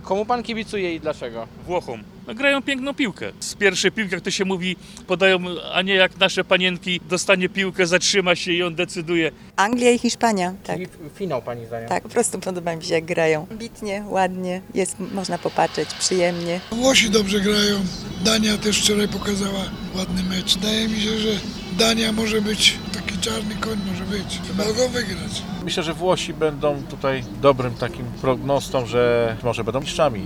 Komu pan kibicuje i dlaczego? Włochom. No, grają piękną piłkę. Z pierwszej piłki, jak to się mówi, podają, a nie jak nasze panienki, dostanie piłkę, zatrzyma się i on decyduje. Anglia i Hiszpania, tak. Czyli finał pani zdaniem? Tak, po prostu podoba mi się jak grają. Bitnie, ładnie, można popatrzeć, przyjemnie. Włosi dobrze grają, Dania też wczoraj pokazała ładny mecz. Wydaje mi się, że Dania może być, taki czarny koń może być, mogą wygrać. Myślę, że Włosi będą tutaj dobrym takim prognostą, że może będą mistrzami.